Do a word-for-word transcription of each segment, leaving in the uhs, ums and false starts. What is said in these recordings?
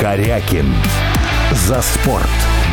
Корякин. За спорт.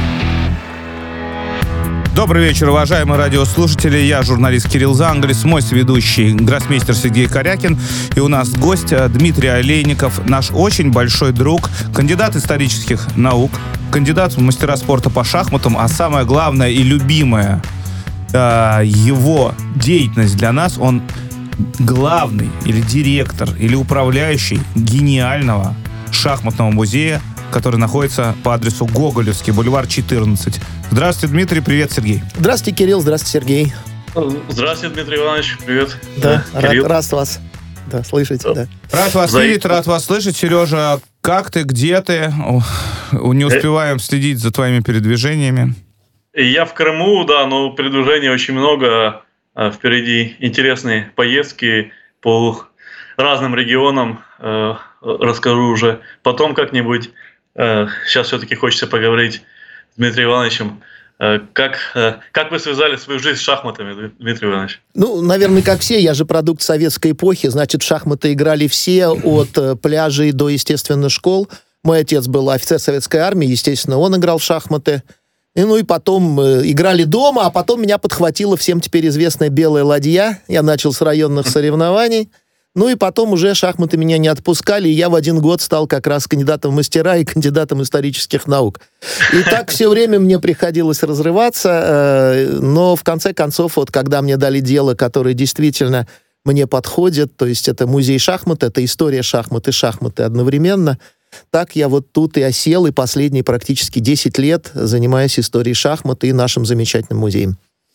Добрый вечер, уважаемые радиослушатели. Я журналист Кирилл Зангрис, мой соведущий гроссмейстер Сергей Корякин. И у нас гость Дмитрий Олейников, наш очень большой друг, кандидат исторических наук, кандидат в мастера спорта по шахматам, а самое главное и любимое э, его деятельность для нас, он главный или директор, или управляющий гениального шахматного музея, который находится по адресу Гоголевский, бульвар четырнадцать. Здравствуйте, Дмитрий, привет, Сергей. Здравствуйте, Кирилл, здравствуйте, Сергей. Здравствуйте, Дмитрий Иванович, привет. Да, да рад, рад вас да, слышать, да. Рад вас За... видеть, рад вас слышать. Сережа, как ты, где ты? Не успеваем следить за твоими передвижениями. Я в Крыму, да, но передвижений очень много. Впереди интересные поездки по разным регионам. Расскажу уже потом как-нибудь. Сейчас все-таки хочется поговорить с Дмитрием Ивановичем. Как, как вы связали свою жизнь с шахматами, Дмитрий Иванович? Ну, наверное, как все. Я же продукт советской эпохи. Значит, в шахматы играли все, от пляжей до, естественно, школ. Мой отец был офицер советской армии, естественно, он играл в шахматы. И, ну и потом э, играли дома, а потом меня подхватила всем теперь известная белая ладья. Я начал с районных соревнований. Ну и потом уже шахматы меня не отпускали, и я в один год стал как раз кандидатом в мастера и кандидатом исторических наук. И так все время мне приходилось разрываться, э, но в конце концов, вот когда мне дали дело, которое действительно мне подходит, то есть это музей шахмат, это история шахмат и шахматы одновременно, так я вот тут и осел, и последние практически десять лет занимаюсь историей шахмат и нашим замечательным музеем.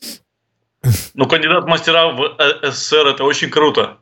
Ну, кандидат в мастера в СССР – это очень круто.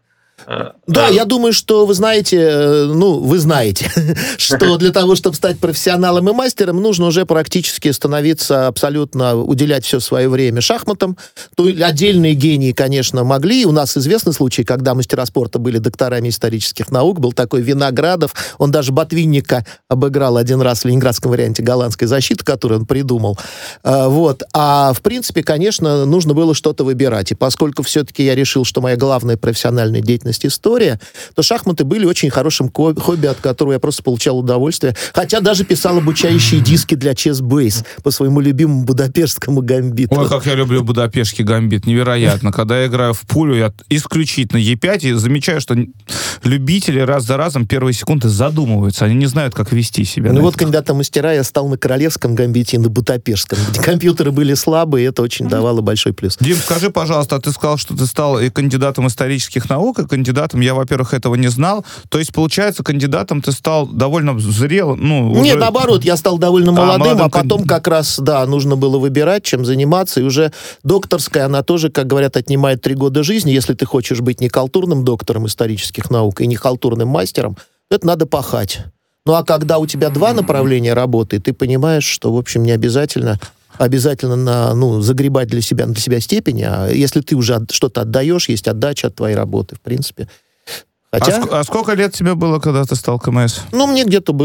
Да, я думаю, что вы знаете, ну, вы знаете, что для того, чтобы стать профессионалом и мастером, нужно уже практически становиться абсолютно, уделять все свое время шахматам. То отдельные гении, конечно, могли. У нас известный случай, когда мастера спорта были докторами исторических наук, был такой Виноградов, он даже Ботвинника обыграл один раз в ленинградском варианте голландской защиты, которую он придумал. Вот. А в принципе, конечно, нужно было что-то выбирать. И поскольку все-таки я решил, что моя главная профессиональная деятельность история, то шахматы были очень хорошим хобби, от которого я просто получал удовольствие. Хотя даже писал обучающие диски для Chess-Base по своему любимому будапештскому гамбиту. Ой, как я люблю будапештский гамбит, невероятно. Когда я играю в пулю, я исключительно е пять, и замечаю, что любители раз за разом первые секунды задумываются, они не знают, как вести себя. Ну вот кандидатом в мастера я стал на королевском гамбите и на будапештском, где компьютеры были слабые, и это очень давало большой плюс. Дим, скажи, пожалуйста, ты сказал, что ты стал и кандидатом исторических наук, и кандидатом, я, во-первых, этого не знал. То есть, получается, кандидатом ты стал довольно зрелым, ну, уже... Нет, наоборот, я стал довольно молодым, а, молодым, а потом канд... как раз, да, нужно было выбирать, чем заниматься, и уже докторская, она тоже, как говорят, отнимает три года жизни. Если ты хочешь быть не халтурным доктором исторических наук и не халтурным мастером, это надо пахать. Ну, а когда у тебя два направления работы, ты понимаешь, что, в общем, не обязательно... обязательно на, ну, загребать для себя, для себя степени, а если ты уже от, что-то отдаешь, есть отдача от твоей работы, в принципе. Хотя... А, ск- а сколько лет тебе было, когда ты стал КМС? Ну, мне где-то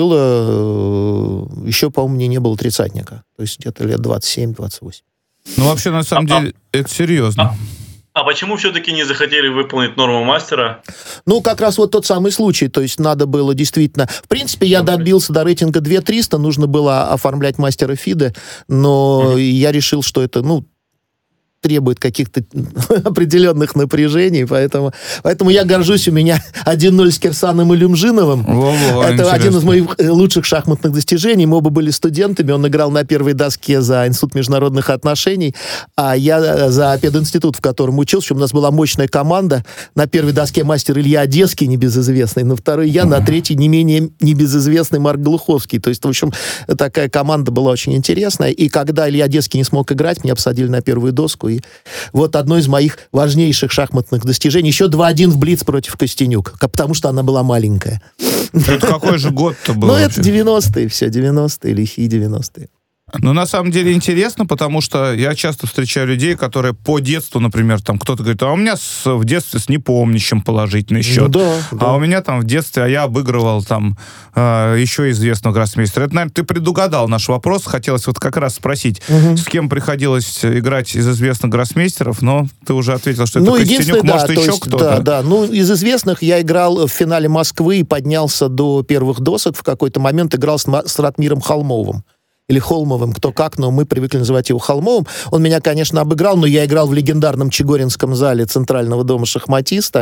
было... Еще, по-моему, мне не было тридцатника. То есть где-то лет двадцать семь двадцать восемь. Ну, вообще, на самом а, деле, а, это серьезно. А, а почему все-таки не захотели выполнить норму мастера? Ну, как раз вот тот самый случай. То есть надо было действительно... В принципе, я добился до рейтинга две тысячи триста, нужно было оформлять мастера ФИДе, но mm-hmm. я решил, что это, ну, требует каких-то определенных напряжений, поэтому, поэтому я горжусь, у меня один ноль с Кирсаном Илюмжиновым. Во-во, это интересно. Один из моих лучших шахматных достижений. Мы оба были студентами, он играл на первой доске за Институт международных отношений, а я за пединститут, в котором учился. У нас была мощная команда. На первой доске мастер Илья Одесский, небезызвестный, на второй я, на третьей не менее небезызвестный Марк Глуховский. То есть, в общем, такая команда была очень интересная. И когда Илья Одесский не смог играть, меня посадили на первую доску. И вот одно из моих важнейших шахматных достижений. Еще два один в блиц против Костенюк, потому что она была маленькая. Это какой же год-то был? Ну, это девяностые все, девяностые, лихие девяностые. Ну, на самом деле интересно, потому что я часто встречаю людей, которые по детству, например, там кто-то говорит, а у меня с, в детстве с непомнящим положительный счет. Ну, да, да. А у меня там в детстве, а я обыгрывал там э, еще известного гроссмейстера. Это, наверное, ты предугадал наш вопрос. Хотелось вот как раз спросить, угу. с кем приходилось играть из известных гроссмейстеров, но ты уже ответил, что это ну, Костенюк, может, да, еще есть, кто-то. Да, да. Ну, из известных я играл в финале Москвы и поднялся до первых досок. В какой-то момент играл с, с Ратмиром Холмовым. Или Холмовым, кто как, но мы привыкли называть его Холмовым. Он меня, конечно, обыграл, но я играл в легендарном Чегоринском зале Центрального дома шахматиста.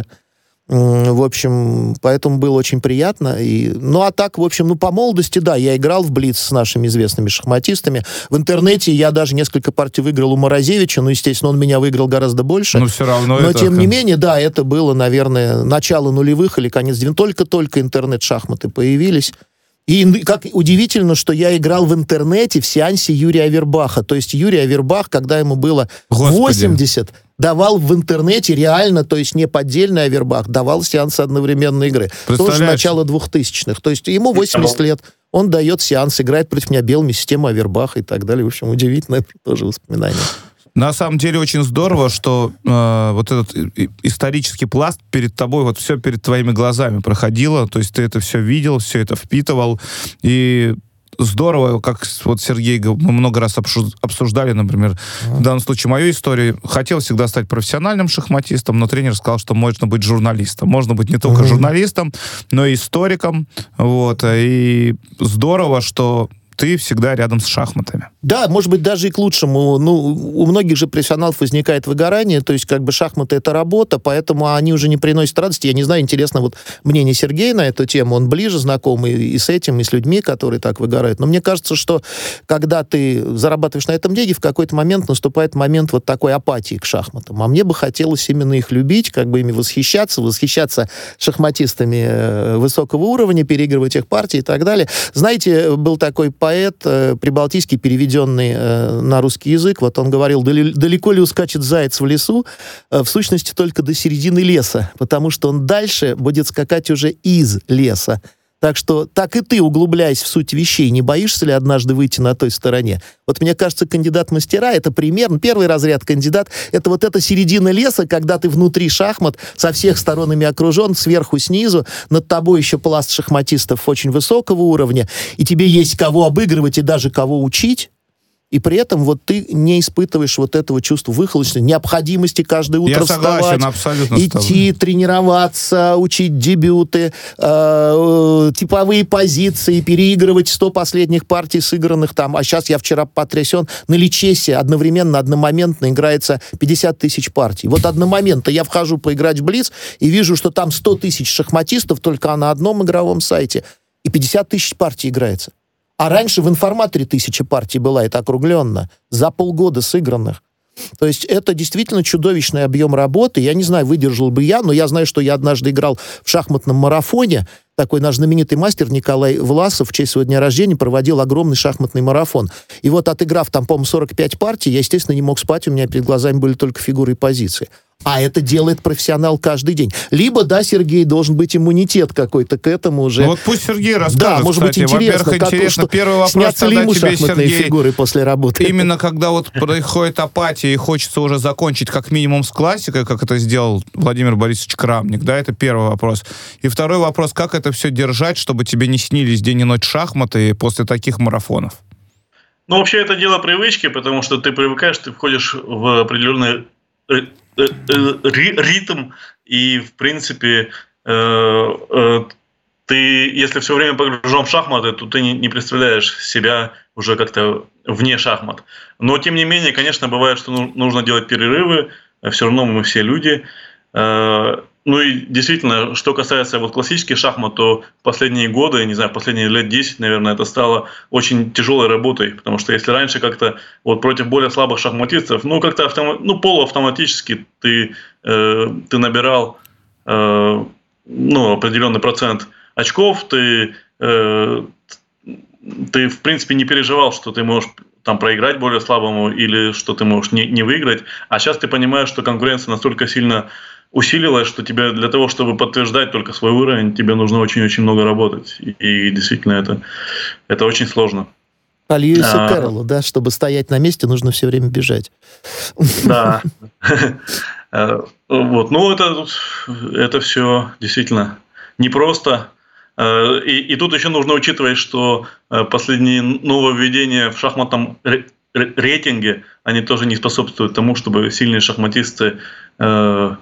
В общем, поэтому было очень приятно. И... Ну, а так, в общем, ну, по молодости, да, я играл в блиц с нашими известными шахматистами. В интернете я даже несколько партий выиграл у Морозевича, ну, естественно, он меня выиграл гораздо больше. Но все равно Но, это... тем не менее, да, это было, наверное, начало нулевых или конец девяностых. Только-только интернет-шахматы появились. И как удивительно, что я играл в интернете в сеансе Юрия Авербаха. То есть Юрий Авербах, когда ему было Господи. восемьдесят, давал в интернете реально, то есть не поддельный Авербах, давал сеансы одновременной игры. Тоже начало двухтысячных. То есть ему восемьдесят лет, он дает сеанс, играет против меня белыми системой Авербаха и так далее. В общем, удивительно, это тоже воспоминание. На самом деле очень здорово, что э, вот этот исторический пласт перед тобой, вот все перед твоими глазами проходило, то есть ты это все видел, все это впитывал, и здорово, как вот Сергей, мы много раз обсуждали, например, mm-hmm. в данном случае мою историю, хотел всегда стать профессиональным шахматистом, но тренер сказал, что можно быть журналистом, можно быть не только mm-hmm. журналистом, но и историком, вот, и здорово, что ты всегда рядом с шахматами. Да, может быть, даже и к лучшему. Ну, у многих же профессионалов возникает выгорание, то есть как бы шахматы — это работа, поэтому они уже не приносят радости. Я не знаю, интересно вот мнение Сергея на эту тему, он ближе знаком и, и с этим, и с людьми, которые так выгорают. Но мне кажется, что когда ты зарабатываешь на этом деньги, в какой-то момент наступает момент вот такой апатии к шахматам. А мне бы хотелось именно их любить, как бы ими восхищаться, восхищаться шахматистами высокого уровня, переигрывать их партии и так далее. Знаете, был такой поэт э, прибалтийский, переведенный э, на русский язык, вот он говорил, далеко ли ускачет заяц в лесу, э, в сущности только до середины леса, потому что он дальше будет скакать уже из леса. Так что так и ты, углубляясь в суть вещей, не боишься ли однажды выйти на той стороне? Вот мне кажется, кандидат мастера — это примерно, первый разряд кандидат, это вот эта середина леса, когда ты внутри шахмат, со всех сторон ими окружен, сверху, снизу, над тобой еще пласт шахматистов очень высокого уровня, и тебе есть кого обыгрывать и даже кого учить. И при этом вот ты не испытываешь вот этого чувства выхолощенности, необходимости каждое утро Я согласен, вставать, абсолютно идти, тренироваться, учить дебюты, э, типовые позиции, переигрывать сто последних партий сыгранных там. А сейчас я вчера потрясен, на Личесе одновременно, одномоментно играется пятьдесят тысяч партий. Вот одномоментно я вхожу поиграть в Блиц и вижу, что там сто тысяч шахматистов только на одном игровом сайте, и пятьдесят тысяч партий играется. А раньше в информаторе тысяча партий была, это округленно, за полгода сыгранных. То есть это действительно чудовищный объем работы. Я не знаю, выдержал бы я, но я знаю, что я однажды играл в шахматном марафоне. Такой наш знаменитый мастер Николай Власов в честь своего дня рождения проводил огромный шахматный марафон. И вот отыграв там, по-моему, сорок пять партий, я, естественно, не мог спать, у меня перед глазами были только фигуры и позиции. А это делает профессионал каждый день. Либо, да, Сергей, должен быть иммунитет какой-то к этому уже. Ну вот пусть Сергей расскажет, да, может кстати. быть, интересно, Во-первых, как, интересно, что, первый вопрос, снятся ли ему тебе, шахматные Сергей, фигуры после работы. Именно когда вот происходит апатия и хочется уже закончить как минимум с классикой, как это сделал Владимир Борисович Крамник, да, это первый вопрос. И второй вопрос, как это все держать, чтобы тебе не снились день и ночь шахматы после таких марафонов? Ну, вообще, это дело привычки, потому что ты привыкаешь, ты входишь в определенный ритм, и, в принципе, э, э, ты, если все время погружен в шахматы, то ты не, не представляешь себя уже как-то вне шахмат. Но, тем не менее, конечно, бывает, что нужно делать перерывы, все равно мы все люди. Э, ну и действительно, что касается вот классических шахмат, то последние годы, не знаю, последние лет десять, наверное, это стало очень тяжелой работой, потому что если раньше как-то вот против более слабых шахматистов, ну как-то автом... ну, полуавтоматически ты, э, ты набирал э, ну, определенный процент очков, ты, э, ты в принципе не переживал, что ты можешь там проиграть более слабому или что ты можешь не, не выиграть, а сейчас ты понимаешь, что конкуренция настолько сильно усилилось, что тебе для того, чтобы подтверждать только свой уровень, тебе нужно очень-очень много работать. И, и действительно это, это очень сложно. По Льюису А, Кэрроллу, да, чтобы стоять на месте, нужно все время бежать. Да. Э, Вот, ну это, это все действительно непросто. Э, И, и тут еще нужно учитывать, что э, последние нововведения в шахматном ре- ре- рейтинге, они тоже не способствуют тому, чтобы сильные шахматисты э,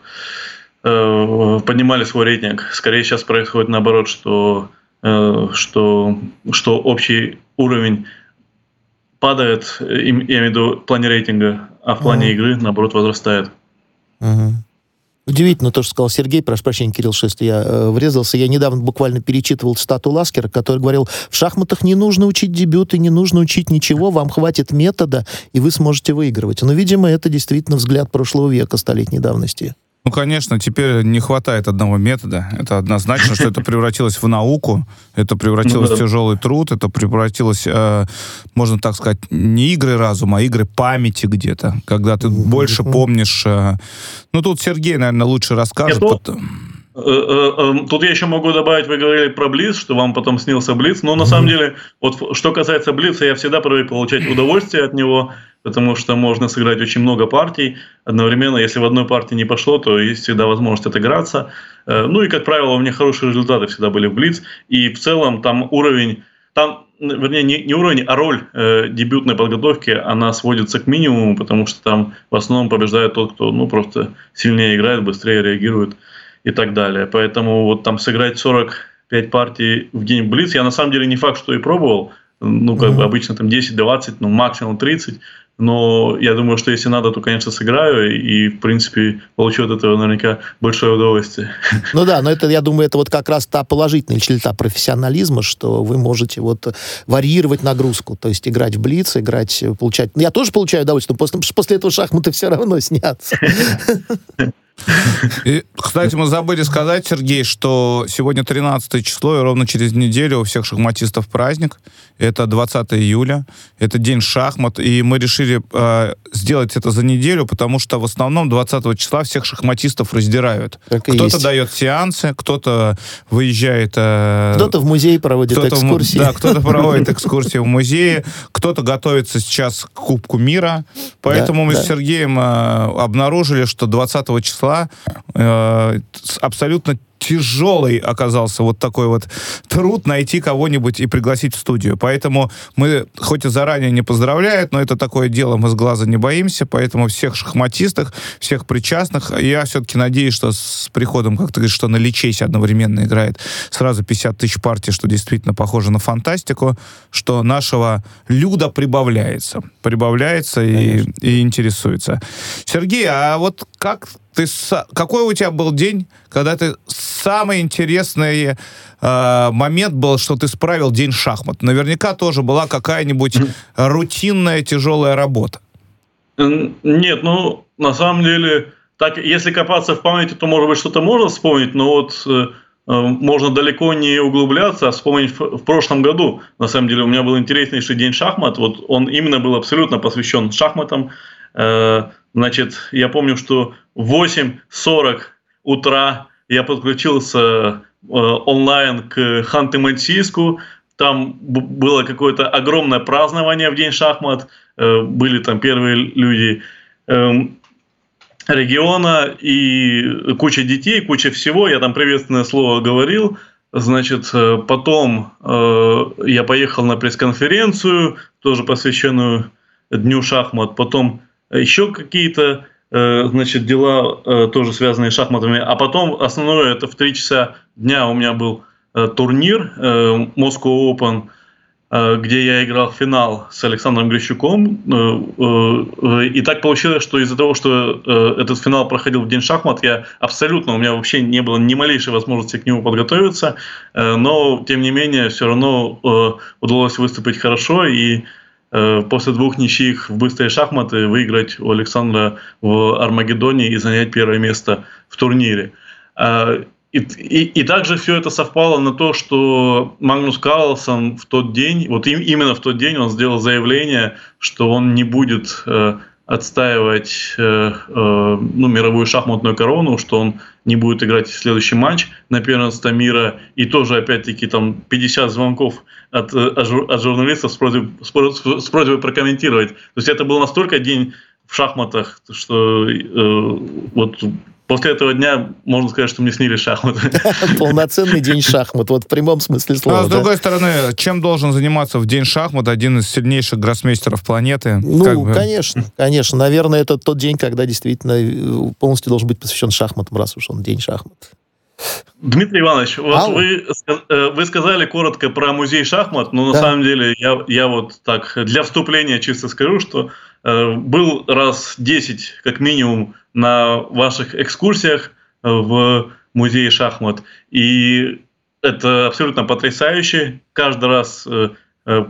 э, поднимали свой рейтинг. Скорее сейчас происходит наоборот, что, э, что, что общий уровень падает, э, им- я имею в виду в плане рейтинга, а в плане Мгм. игры, наоборот, возрастает. Мгм. Удивительно то, что сказал Сергей. Прошу прощения, Кирилл, что если я э, врезался. Я недавно буквально перечитывал цитату Ласкера, который говорил, в шахматах не нужно учить дебюты, не нужно учить ничего, вам хватит метода, и вы сможете выигрывать. Но, видимо, это действительно взгляд прошлого века, столетней давности. Ну, конечно, теперь не хватает одного метода. Это однозначно, что это превратилось в науку, это превратилось Ну в да. тяжелый труд, это превратилось, э, можно так сказать, не игры разума, а игры памяти где-то, когда ты больше Мгм. помнишь. э, Ну, тут Сергей, наверное, лучше расскажет. Нет, ну, пот- Э, э, э, Тут я еще могу добавить, вы говорили про Блиц, что вам потом снился Блиц. Но на самом деле, вот ф- что касается Блица, я всегда привык получать удовольствие от него, потому что можно сыграть очень много партий одновременно. Если в одной партии не пошло, то есть всегда возможность отыграться. Э, Ну и, как правило, у меня хорошие результаты всегда были в Блиц. И в целом там уровень, там, н- вернее, не, не уровень, а роль э, дебютной подготовки, она сводится к минимуму, потому что там в основном побеждает тот, кто ну, просто сильнее играет, быстрее реагирует и так далее. Поэтому вот там сыграть сорок пять партий в день в Блиц, я на самом деле не факт, что и пробовал. Ну, как Мгм. бы обычно там десять-двадцать, ну, максимум тридцать. Но я думаю, что если надо, то, конечно, сыграю. И, в принципе, получу от этого наверняка большое удовольствие. Ну да, но это, я думаю, это вот как раз та положительная черта профессионализма, что вы можете вот варьировать нагрузку, то есть играть в блиц, играть, э, получать... Я тоже получаю удовольствие, но после, после этого шахматы все равно снятся. И, кстати, мы забыли сказать, Сергей, что сегодня тринадцатое число, и ровно через неделю у всех шахматистов праздник. Это двадцатое июля, это день шахмат, и мы решили э, сделать это за неделю, потому что в основном двадцатого числа всех шахматистов раздирают. Так и Кто-то есть. дает сеансы, кто-то выезжает... э, Кто-то в музей проводит кто-то в му- экскурсии. Да, кто-то проводит экскурсии в музее, кто-то готовится сейчас к Кубку мира. Поэтому Да, мы да. с Сергеем э, обнаружили, что двадцатого числа э, с- абсолютно тяжелый оказался вот такой вот труд найти кого-нибудь и пригласить в студию. Поэтому мы, хоть и заранее не поздравляют, но это такое дело, мы с глаза не боимся, поэтому всех шахматистов, всех причастных, я все-таки надеюсь, что с приходом, как ты говоришь, что на Личейсе одновременно играет сразу пятьдесят тысяч партий, что действительно похоже на фантастику, что нашего люда прибавляется. Прибавляется и, и интересуется. Сергей, а вот как ты, са- какой у тебя был день, когда ты самый интересный э, момент был, что ты справил день шахмат? Наверняка тоже была какая-нибудь рутинная тяжелая работа. Н- Нет, ну, на самом деле, так, если копаться в памяти, то, может быть, что-то можно вспомнить, но вот э, э, можно далеко не углубляться, а вспомнить в, в прошлом году. На самом деле, у меня был интереснейший день шахмат, вот он именно был абсолютно посвящен шахматам. Э, значит, я помню, что в восемь сорок утра я подключился э, онлайн к Ханты-Мансийску. Там б- было какое-то огромное празднование в день шахмат. Э, были там первые люди эм, региона и куча детей, куча всего. Я там приветственное слово говорил. Значит, э, потом э, я поехал на пресс-конференцию, тоже посвященную Дню шахмат. Потом еще какие-то э, значит, дела, э, тоже связанные с шахматами. А потом основное, это в три часа дня у меня был э, турнир э, Moscow Open, э, где я играл в финал с Александром Грищуком. Э, э, и так получилось, что из-за того, что э, этот финал проходил в день шахмат, я абсолютно, у меня вообще не было ни малейшей возможности к нему подготовиться. Э, но, тем не менее, все равно э, удалось выступить хорошо. И после двух ничьих в быстрые шахматы выиграть у Александра в Армагеддоне и занять первое место в турнире. И, и, и также все это совпало на то, что Магнус Карлсон в тот день, вот им, именно в тот день он сделал заявление, что он не будет э, отстаивать э, э, ну, мировую шахматную корону, что он не будет играть следующий матч на первенство мира. И тоже, опять-таки, там пятьдесят звонков от, от журналистов с просьбой, с просьбой прокомментировать. То есть это был настолько день в шахматах, что э, вот после этого дня можно сказать, что мне снились шахматы. Полноценный день шахмат, вот в прямом смысле слова. А с другой стороны, чем должен заниматься в день шахмат один из сильнейших гроссмейстеров планеты? Ну, конечно, конечно. Наверное, это тот день, когда действительно полностью должен быть посвящен шахматам, раз уж он день шахмат. Дмитрий Иванович, вот вы, вы сказали коротко про музей шахмат, но на да. самом деле я, я вот так для вступления чисто скажу, что э, был раз десять как минимум на ваших экскурсиях в музее шахмат, и это абсолютно потрясающе. Каждый раз э, э,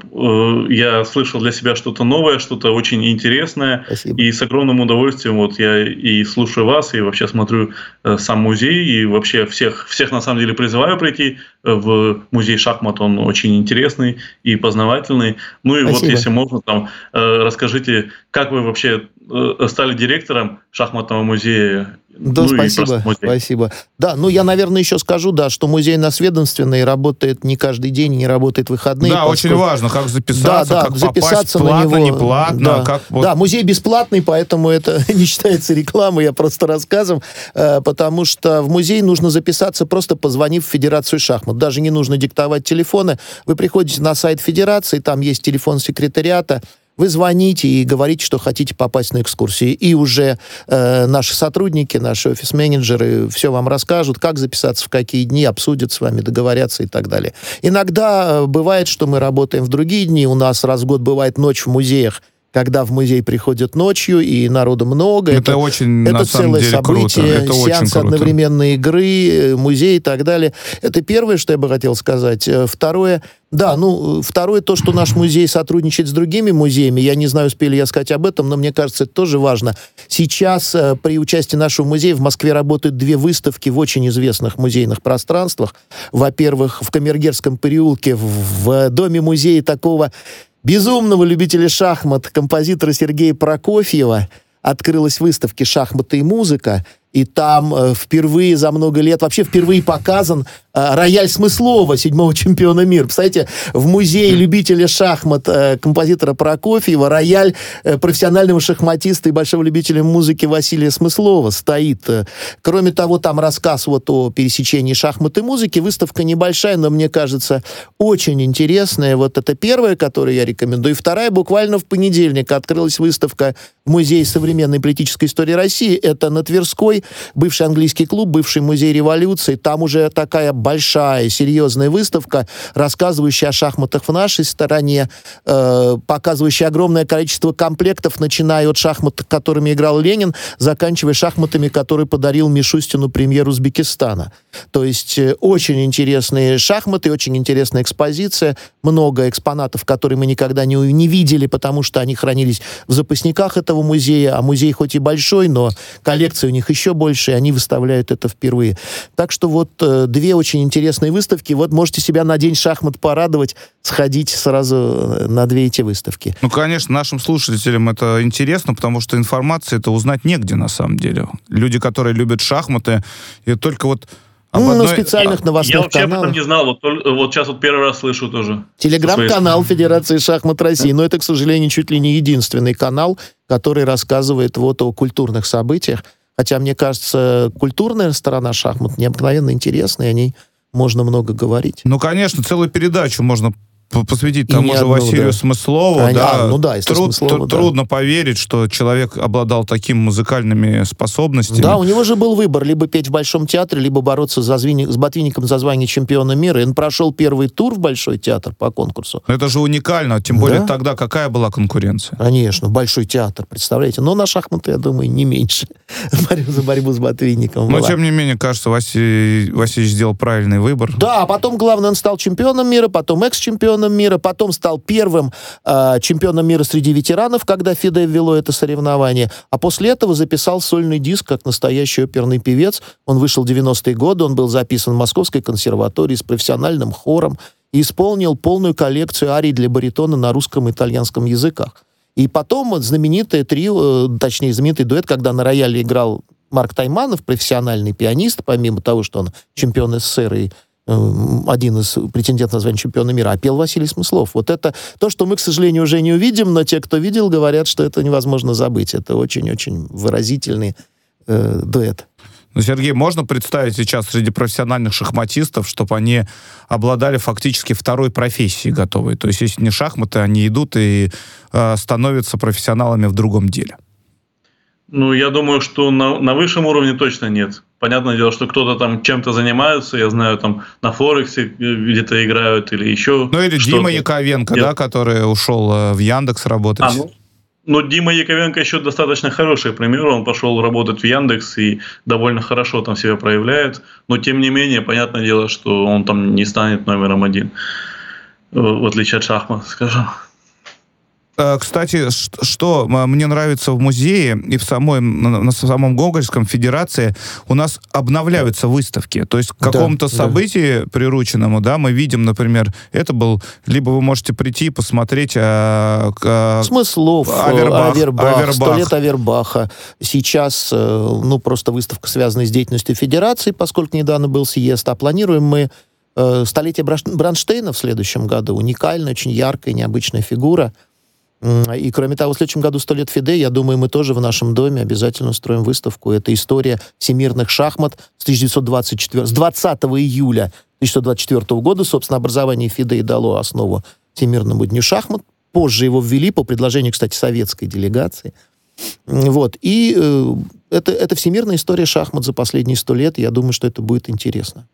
я слышал для себя что-то новое, что-то очень интересное. Спасибо. И с огромным удовольствием вот я и слушаю вас, и вообще смотрю э, сам музей, и вообще всех, всех на самом деле призываю прийти в музей шахмат. Он очень интересный и познавательный. Ну и Спасибо. Вот если можно, там э, расскажите, как вы вообще э, стали директором шахматного музея. Да, ну, спасибо, спасибо. Да, ну я, наверное, еще скажу, да, что музей насведомственный, работает не каждый день, не работает в выходные. Да, поскольку... очень важно, как записаться, да, да, как записаться попасть, платно, на него. Не платно. Да. Как... да, музей бесплатный, поэтому это не считается рекламой, я просто рассказываю, потому что в музей нужно записаться, просто позвонив в Федерацию шахмат. Даже не нужно диктовать телефоны. Вы приходите на сайт Федерации, там есть телефон секретариата, вы звоните и говорите, что хотите попасть на экскурсии. И уже э, наши сотрудники, наши офис-менеджеры все вам расскажут, как записаться, в какие дни, обсудят с вами, договорятся и так далее. Иногда э, бывает, что мы работаем в другие дни. У нас раз в год бывает ночь в музеях, когда в музей приходят ночью, и народу много. Это, это очень, это на целое самом деле, событие, круто. Это сеанс одновременной игры, музей и так далее. Это первое, что я бы хотел сказать. Второе, да, ну, второе, то, что наш музей сотрудничает с другими музеями. Я не знаю, успели я сказать об этом, но мне кажется, это тоже важно. Сейчас при участии нашего музея в Москве работают две выставки в очень известных музейных пространствах. Во-первых, в Камергерском переулке, в доме музея такого безумного любителя шахмат, композитора Сергея Прокофьева, открылась выставка «Шахматы и музыка», и там э, впервые за много лет, вообще впервые показан э, рояль Смыслова, седьмого чемпиона мира. Представляете, в музее любителя шахмат э, композитора Прокофьева рояль э, профессионального шахматиста и большого любителя музыки Василия Смыслова стоит. Кроме того, там рассказ вот о пересечении шахмат и музыки. Выставка небольшая, но, мне кажется, очень интересная. Вот это первая, которую я рекомендую. И вторая, буквально в понедельник открылась выставка в Музее современной политической истории России. Это на Тверской, бывший английский клуб, бывший музей революции. Там уже такая большая, серьезная выставка, рассказывающая о шахматах в нашей стороне, э, показывающая огромное количество комплектов, начиная от шахмат, которыми играл Ленин, заканчивая шахматами, которые подарил Мишустину премьер Узбекистана. То есть э, очень интересные шахматы, очень интересная экспозиция, много экспонатов, которые мы никогда не, не видели, потому что они хранились в запасниках этого музея, а музей хоть и большой, но коллекция у них еще больше, и они выставляют это впервые. Так что вот э, две очень интересные выставки. Вот можете себя на день шахмат порадовать, сходить сразу на две эти выставки. Ну, конечно, нашим слушателям это интересно, потому что информации это узнать негде на самом деле. Люди, которые любят шахматы, и только вот Ну, одной... на специальных новостных каналах. Я вообще каналах. об этом не знал, вот, вот сейчас вот первый раз слышу тоже. Телеграм-канал Федерации шахмат России, но это, к сожалению, чуть ли не единственный канал, который рассказывает вот о культурных событиях. Хотя, мне кажется, культурная сторона шахмат необыкновенно интересная, и о ней можно много говорить. Ну, конечно, целую передачу можно посвятить тому же одну, Василию да. Смыслову. А, да. А, ну да, Труд, Смыслову, тр- да. Трудно поверить, что человек обладал такими музыкальными способностями. Да, у него же был выбор: либо петь в Большом театре, либо бороться за звени... с Ботвинником за звание чемпиона мира. И он прошел первый тур в Большой театр по конкурсу. Это же уникально, тем более да? тогда какая была конкуренция? Конечно, Большой театр, представляете. Но на шахматы, я думаю, не меньше. За борьбу с Ботвинником. Но, была. Тем не менее, кажется, Василий Васильевич сделал правильный выбор. Да, а потом, главное, он стал чемпионом мира, потом экс-чемпионом мира, потом стал первым э, чемпионом мира среди ветеранов, когда ФИДЕ ввело это соревнование. А после этого записал сольный диск как настоящий оперный певец. Он вышел в девяностые годы, он был записан в Московской консерватории с профессиональным хором и исполнил полную коллекцию арий для баритона на русском и итальянском языках. И потом вот знаменитое трио, точнее, знаменитый дуэт, когда на рояле играл Марк Тайманов, профессиональный пианист, помимо того, что он чемпион СССР и один из претендентов на звание чемпиона мира, а пел Василий Смыслов. Вот это то, что мы, к сожалению, уже не увидим, но те, кто видел, говорят, что это невозможно забыть. Это очень-очень выразительный э, дуэт. Ну, Сергей, можно представить сейчас среди профессиональных шахматистов, чтобы они обладали фактически второй профессией готовой? То есть, если не шахматы, они идут и э, становятся профессионалами в другом деле. Ну, я думаю, что на, на высшем уровне точно нет. Понятное дело, что кто-то там чем-то занимается, я знаю, там на Форексе где-то играют или еще. Ну, или что-то. Дима Яковенко, я... да, который ушел в Яндекс работать. А, ну, ну, Дима Яковенко еще достаточно хороший пример. Он пошел работать в Яндекс и довольно хорошо там себя проявляет. Но, тем не менее, понятное дело, что он там не станет номером один, в отличие от шахмат, скажем. Кстати, что мне нравится в музее и в самой, на самом Гоголевском федерации, у нас обновляются выставки. То есть к какому-то да, событию да. прирученному, да, мы видим, например, это был, либо вы можете прийти и посмотреть а, а, Смыслов, Авербах, Авербах, Авербах. «Сто лет Авербаха». Сейчас, ну, просто выставка, связанная с деятельностью федерации, поскольку недавно был съезд, а планируем мы столетие Бронштейна в следующем году. Уникальная, очень яркая, необычная фигура. И, кроме того, в следующем году сто лет ФИДЕ, я думаю, мы тоже в нашем доме обязательно устроим выставку. Это история всемирных шахмат с тысяча девятьсот двадцать четвёртого, с двадцатого июля тысяча девятьсот двадцать четвёртого года. Собственно, образование ФИДЕ дало основу Всемирному дню шахмат. Позже его ввели по предложению, кстати, советской делегации. Вот. И э, это, это всемирная история шахмат за последние сто лет. Я думаю, что это будет интересно.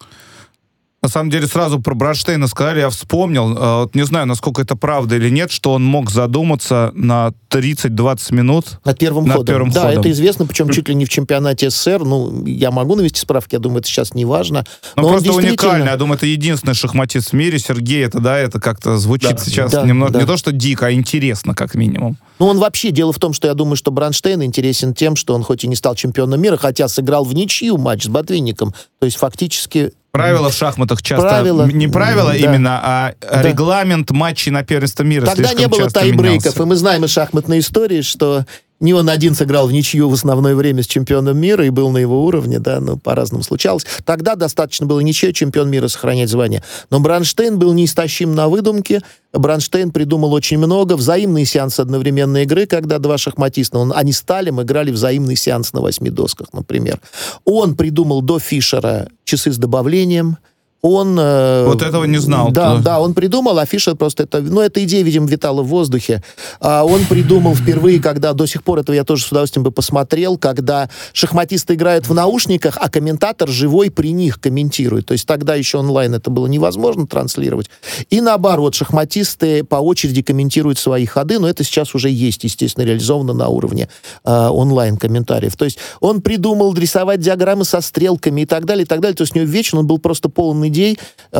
На самом деле, сразу про Бронштейна сказали, я вспомнил, э, вот не знаю, насколько это правда или нет, что он мог задуматься на тридцать-двадцать минут. Над первым над ходом. Первым да, ходом. это известно, причем чуть ли не в чемпионате СССР. Ну, я могу навести справки, я думаю, это сейчас не важно. Но, но просто действительно... уникально. Я думаю, это единственный шахматист в мире. Сергей, это, да, это как-то звучит да, сейчас да, немного, да. не то что дико, а интересно, как минимум. Ну, он вообще, дело в том, что я думаю, что Бронштейн интересен тем, что он хоть и не стал чемпионом мира, хотя сыграл в ничью матч с Ботвинником. То есть, фактически... Правила в шахматах часто... Правила, не правила да. именно, а да. регламент матчей на первенство мира. Тогда не было тайбрейков, менялся. и мы знаем из шахматной истории, что не он один сыграл в ничью в основное время с чемпионом мира и был на его уровне, да, но по-разному случалось. Тогда достаточно было ничьей чемпион мира сохранять звание. Но Бронштейн был неистощим на выдумке. Бронштейн придумал очень много. Взаимные сеансы одновременной игры, когда два шахматиста, он, они стали, мы играли взаимный сеанс на восьми досках, например. Он придумал до Фишера часы с добавлением. Он... Э, вот этого не знал. Да, да, он придумал, а Фишер просто это... Ну, эта идея, видимо, витала в воздухе. А он придумал впервые, когда... До сих пор этого я тоже с удовольствием бы посмотрел, когда шахматисты играют в наушниках, а комментатор живой при них комментирует. То есть тогда еще онлайн это было невозможно транслировать. И наоборот, шахматисты по очереди комментируют свои ходы, но это сейчас уже есть, естественно, реализовано на уровне э, онлайн-комментариев. То есть он придумал рисовать диаграммы со стрелками и так далее, и так далее. То есть у него вечер, он был просто полный идей.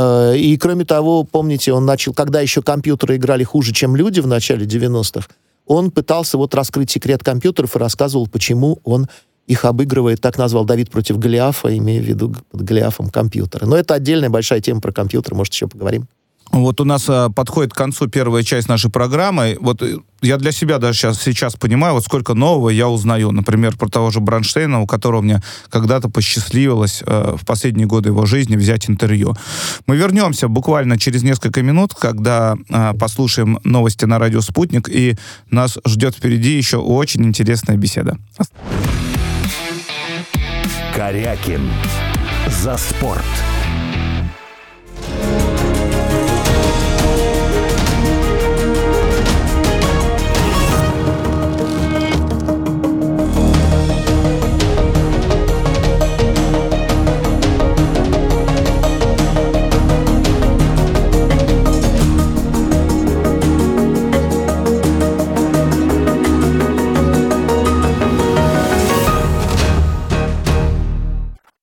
И, кроме того, помните, он начал, когда еще компьютеры играли хуже, чем люди в начале девяностых, он пытался вот раскрыть секрет компьютеров и рассказывал, почему он их обыгрывает, так назвал Давид против Голиафа, имея в виду под Голиафом компьютеры. Но это отдельная большая тема про компьютер, может, еще поговорим. Вот у нас а, подходит к концу первая часть нашей программы. Вот я для себя даже сейчас, сейчас понимаю, вот сколько нового я узнаю. Например, про того же Бронштейна, у которого мне когда-то посчастливилось а, в последние годы его жизни взять интервью. Мы вернемся буквально через несколько минут, когда а, послушаем новости на радио «Спутник», и нас ждет впереди еще очень интересная беседа. Корякин. За спорт.